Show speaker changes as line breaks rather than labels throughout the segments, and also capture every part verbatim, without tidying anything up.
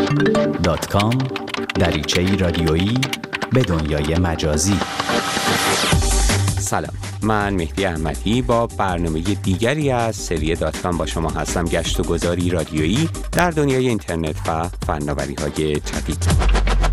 دات کام دریچه‌ای رادیویی به دنیای مجازی.
سلام، من مهدی احمدی با برنامه دیگری از سری دات کام با شما هستم. گشت و گذاری رادیویی در دنیای اینترنت و فناوری‌های جدید.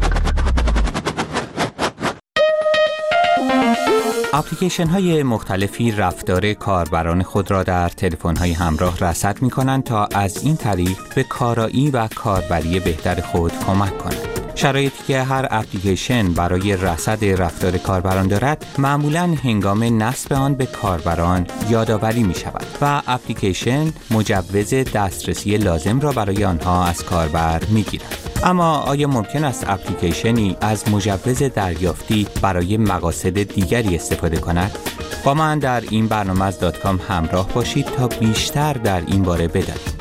اپلیکیشن های مختلفی رفتار کاربران خود را در تلفن های همراه رصد می کنند تا از این طریق به کارایی و کاربری بهتر خود کمک کنند. شرایطی که هر اپلیکیشن برای رصد رفتار کاربران دارد معمولاً هنگام نصب آن به کاربران یادآوری می شود و اپلیکیشن مجوز دسترسی لازم را برای آنها از کاربر می گیرد. اما آیا ممکن است اپلیکیشنی از مجوز دریافتی برای مقاصد دیگری استفاده کند؟ با من در این برنامه از دات کام همراه باشید تا بیشتر در این باره بدانید.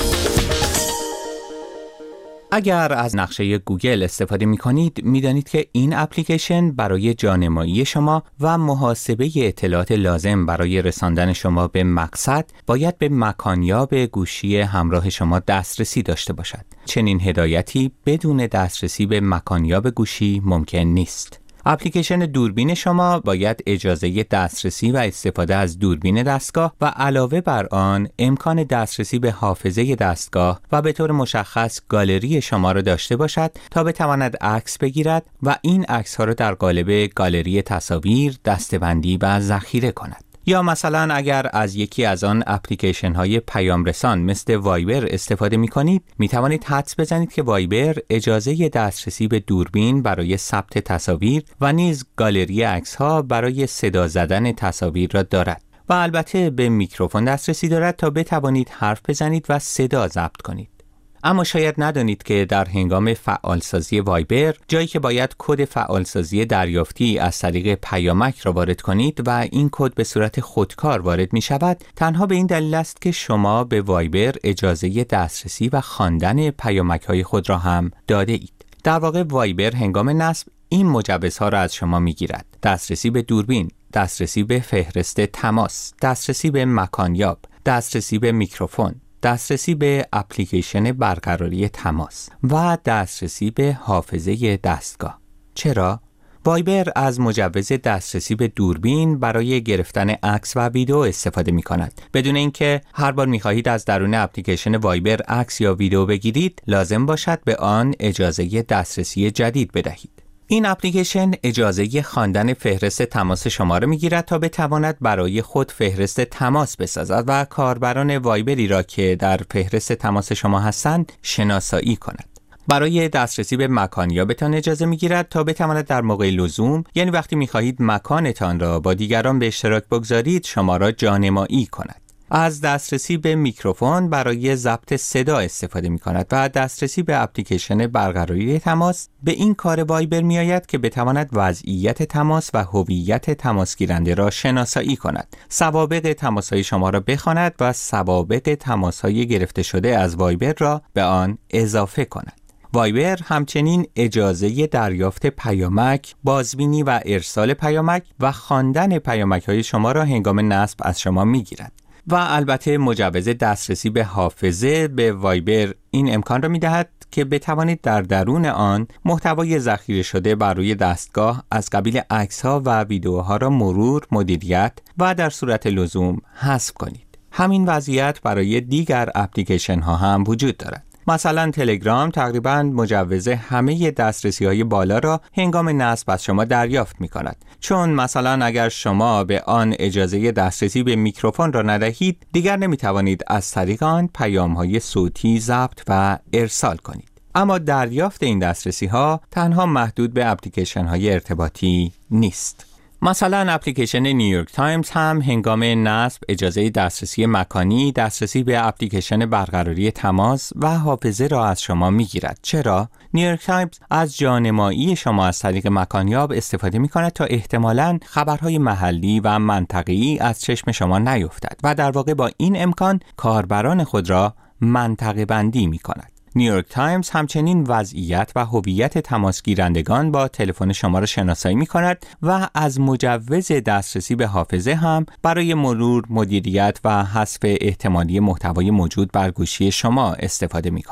اگر از نقشه گوگل استفاده می کنید، می دانید که این اپلیکیشن برای جانمایی شما و محاسبه اطلاعات لازم برای رساندن شما به مقصد باید به مکانیاب گوشی همراه شما دسترسی داشته باشد. چنین هدایتی بدون دسترسی به مکانیاب گوشی ممکن نیست. اپلیکیشن دوربین شما باید اجازه دسترسی و استفاده از دوربین دستگاه و علاوه بر آن امکان دسترسی به حافظه دستگاه و به طور مشخص گالری شما را داشته باشد تا بتواند عکس بگیرد و این عکس‌ها را در قالب گالری تصاویر دسته‌بندی و ذخیره کند. یا مثلا اگر از یکی از آن اپلیکیشن های پیام رسان مثل وایبر استفاده می کنید، می توانید حدس بزنید که وایبر اجازه دسترسی به دوربین برای ثبت تصاویر و نیز گالری عکس ها برای صدا زدن تصاویر را دارد و البته به میکروفون دسترسی دارد تا بتوانید حرف بزنید و صدا ضبط کنید. اما شاید ندانید که در هنگام فعالسازی وایبر، جایی که باید کد فعالسازی دریافتی از طریق پیامک را وارد کنید و این کد به صورت خودکار وارد می شود، تنها به این دلیل است که شما به وایبر اجازه دسترسی و خواندن پیامک های خود را هم داده اید. در واقع وایبر هنگام نصب این مجوزها را از شما می گیرد: دسترسی به دوربین، دسترسی به فهرست تماس، دسترسی به مکانیاب، دسترسی به میکروفون، دسترسی به اپلیکیشن برقراری تماس و دسترسی به حافظه دستگاه. چرا؟ وایبر از مجوز دسترسی به دوربین برای گرفتن عکس و ویدیو استفاده می کند. بدون اینکه هر بار می خواهید از درون اپلیکیشن وایبر عکس یا ویدیو بگیرید، لازم باشد به آن اجازه دسترسی جدید بدهید. این اپلیکیشن اجازه خواندن فهرست تماس شما را می‌گیرد تا بتواند برای خود فهرست تماس بسازد و کاربران وایبری را که در فهرست تماس شما هستند شناسایی کند. برای دسترسی به مکانیابتان اجازه می‌گیرد تا بتواند در موقع لزوم، یعنی وقتی می‌خواهید مکانتان را با دیگران به اشتراک بگذارید، شما را جانمایی کند. از دسترسی به میکروفون برای ضبط صدا استفاده می کند و دسترسی به اپلیکیشن برقراری تماس به این کار وایبر می آید که بتواند وضعیت تماس و هویت تماس گیرنده را شناسایی کند، سوابق تماس های شما را بخواند و سوابق تماس های گرفته شده از وایبر را به آن اضافه کند. وایبر همچنین اجازه دریافت پیامک، بازبینی و ارسال پیامک و خواندن پیامک های شما را هنگام نصب از شما می گیرد. و البته مجوز دسترسی به حافظه به وایبر این امکان را می‌دهد که بتوانید در درون آن محتوای ذخیره شده بر روی دستگاه از قبیل عکس‌ها و ویدیوها را مرور، مدیریت و در صورت لزوم حذف کنید. همین وضعیت برای دیگر اپلیکیشن‌ها هم وجود دارد. مثلا تلگرام تقریباً مجوز همه دسترسی‌های بالا را هنگام نصب از شما دریافت می‌کند. چون مثلا اگر شما به آن اجازه دسترسی به میکروفون را ندهید، دیگر نمی‌توانید از طریق آن پیام‌های صوتی ضبط و ارسال کنید. اما دریافت این دسترسی‌ها تنها محدود به اپلیکیشن‌های ارتباطی نیست. مثلا اپلیکیشن نیویورک تایمز هم هنگام نصب اجازه دسترسی مکانی، دسترسی به اپلیکیشن برقراری تماس و حافظه را از شما میگیرد. چرا؟ نیویورک تایمز از جانمایی شما از طریق مکانیاب استفاده می کند تا احتمالاً خبرهای محلی و منطقه‌ای از چشم شما نیفتد و در واقع با این امکان کاربران خود را منطقه بندی می کند. نیویورک تایمز همچنین وضعیت و هویت تماس گیرندگان با تلفن شما را شناسایی می کند و از مجوز دسترسی به حافظه هم برای مرور، مدیریت و حذف احتمالی محتوای موجود بر گوشی شما استفاده می کند.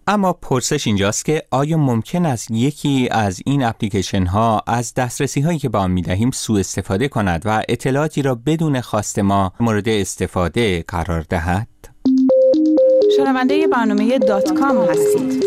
اما پرسش اینجاست که آیا ممکن است یکی از این اپلیکیشن ها از دسترسی هایی که با آن می‌دهیم سوء استفاده کند و اطلاعاتی را بدون خواست ما مورد استفاده قرار دهد؟
شنونده برنامه دات کام هستید.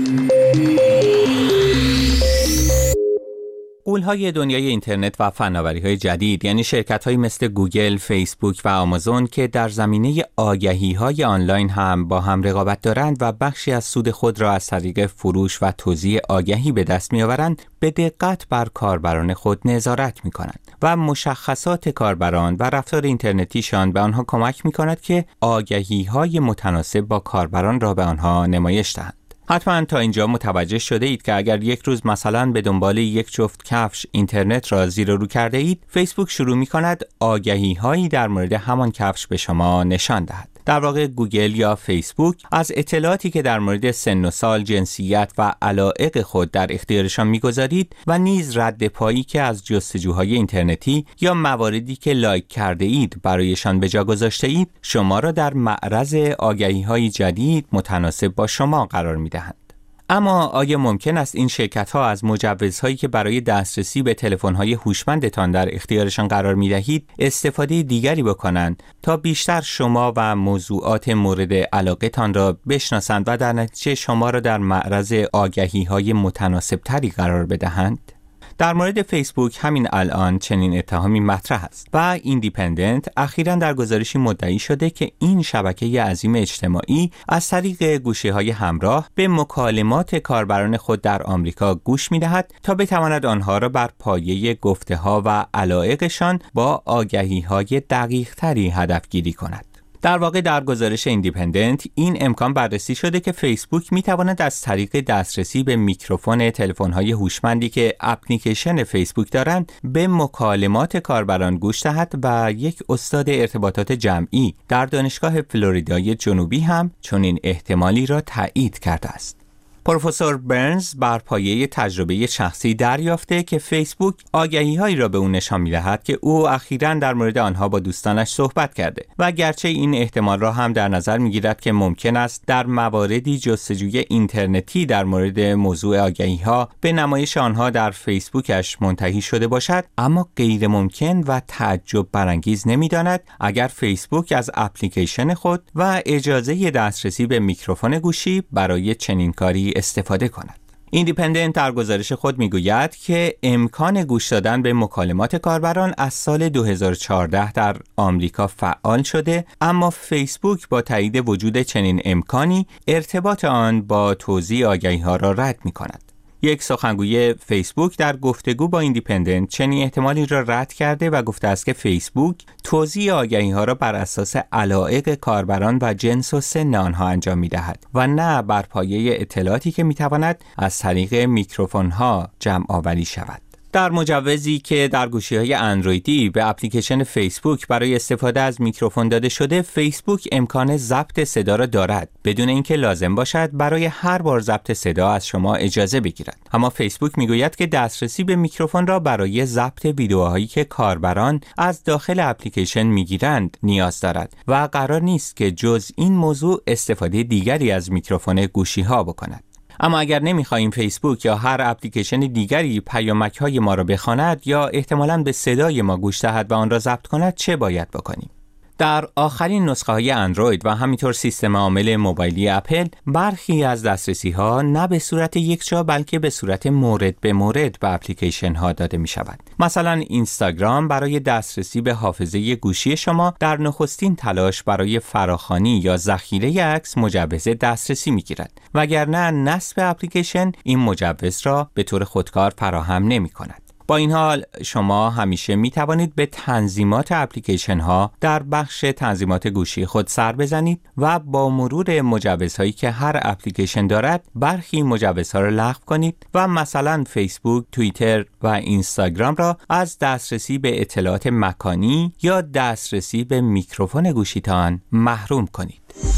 غول‌های دنیای اینترنت و فناوری‌های جدید، یعنی شرکت‌هایی مثل گوگل، فیسبوک و آمازون که در زمینه آگهی‌های آنلاین هم با هم رقابت دارند و بخشی از سود خود را از طریق فروش و توزیع آگهی به دست می‌آورند، به دقت بر کاربران خود نظارت می‌کنند و مشخصات کاربران و رفتار اینترنتیشان به آنها کمک می‌کند که آگهی‌های متناسب با کاربران را به آنها نمایش دهند. حتما تا اینجا متوجه شده اید که اگر یک روز مثلا به دنبال یک جفت کفش اینترنت را زیر و رو کرده اید، فیسبوک شروع می کند آگهی هایی در مورد همان کفش به شما نشان دهد. در واقع گوگل یا فیسبوک از اطلاعاتی که در مورد سن و سال، جنسیت و علایق خود در اختیارشان می‌گذارید و نیز رد پایی که از جستجوهای اینترنتی یا مواردی که لایک کرده اید برایشان به جا گذاشته اید، شما را در معرض آگهی‌های جدید متناسب با شما قرار می‌دهند. اما آیا ممکن است این شرکت‌ها از مجوزهایی که برای دسترسی به تلفن‌های هوشمندتان در اختیارشان قرار می‌دهید استفاده دیگری بکنند تا بیشتر شما و موضوعات مورد علاقه‌تان را بشناسند و در نتیجه شما را در معرض آگهی‌های متناسب‌تری قرار بدهند؟ در مورد فیسبوک همین الان چنین اتهامی مطرح است و ایندیپندنت اخیراً در گزارشی مدعی شده که این شبکه عظیم اجتماعی از طریق گوشی‌های همراه به مکالمات کاربران خود در آمریکا گوش می‌دهد تا بتواند آنها را بر پایه گفته‌ها و علایقشان با آگهی‌های دقیق‌تری هدفگیری کند. در واقع در گزارش ایندیپندنت این امکان بررسی شده که فیسبوک میتواند از طریق دسترسی به میکروفون تلفن‌های هوشمندی که اپلیکیشن فیسبوک دارند به مکالمات کاربران گوش دهد و یک استاد ارتباطات جمعی در دانشگاه فلوریدای جنوبی هم چنین احتمالی را تایید کرده است. پروفسور برنز بر پایه تجربه شخصی دریافته که فیسبوک آگهی‌هایی را به او نشان می‌دهد که او اخیراً در مورد آنها با دوستانش صحبت کرده و گرچه این احتمال را هم در نظر می‌گیرد که ممکن است در مواردی جستجوی اینترنتی در مورد موضوع آگهی‌ها به نمایش آنها در فیسبوکش منتهی شده باشد، اما غیر ممکن و تعجب برانگیز نمی‌داند اگر فیسبوک از اپلیکیشن خود و اجازه دسترسی به میکروفون گوشی برای چنین کاری استفاده کند. ایندیپندنت در گزارش خود میگوید که امکان گوش دادن به مکالمات کاربران از سال دو هزار و چهارده در آمریکا فعال شده، اما فیسبوک با تایید وجود چنین امکانی ارتباط آن با توزیع آگهی‌ها را رد می‌کند. یک سخنگوی فیسبوک در گفتگو با ایندیپندنت چنین احتمالی را رد کرده و گفته است که فیسبوک توزیع آگهی‌ها را بر اساس علایق کاربران و جنس و سن آنها انجام می‌دهد و نه بر پایه اطلاعاتی که می‌تواند از طریق میکروفون‌ها جمع آوری شود. در مجوزی که در گوشی‌های اندرویدی به اپلیکیشن فیسبوک برای استفاده از میکروفون داده شده، فیسبوک امکان ضبط صدا را دارد بدون اینکه لازم باشد برای هر بار ضبط صدا از شما اجازه بگیرد. اما فیسبوک میگوید که دسترسی به میکروفون را برای ضبط ویدیوهایی که کاربران از داخل اپلیکیشن میگیرند نیاز دارد و قرار نیست که جز این موضوع استفاده دیگری از میکروفون گوشی‌ها بکند. اما اگر نمی‌خواهیم فیسبوک یا هر اپلیکیشن دیگری پیامک‌های ما را بخواند یا احتمالاً به صدای ما گوش دهد و آن را ضبط کند، چه باید بکنیم؟ در آخرین نسخه‌های اندروید و همینطور سیستم عامل موبایلی اپل، برخی از دسترسی‌ها نه به صورت یکجا بلکه به صورت مورد به مورد به اپلیکیشن‌ها داده می‌شود. مثلا اینستاگرام برای دسترسی به حافظه گوشی شما در نخستین تلاش برای فراخوانی یا ذخیره عکس مجوز دسترسی می‌گیرد، وگرنه نصب اپلیکیشن این مجوز را به طور خودکار فراهم نمی‌کند. با این حال شما همیشه می توانید به تنظیمات اپلیکیشن ها در بخش تنظیمات گوشی خود سر بزنید و با مرور مجوزهایی که هر اپلیکیشن دارد برخی مجوزها را لغو کنید و مثلا فیسبوک، توییتر و اینستاگرام را از دسترسی به اطلاعات مکانی یا دسترسی به میکروفون گوشیتان محروم کنید.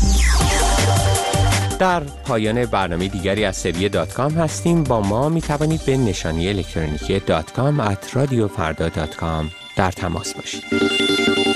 در پایان برنامه دیگری از سری دات کام هستیم. با ما می توانید به نشانی الکترونیکی دات کام ات رادیو فردا دات کام در تماس باشید.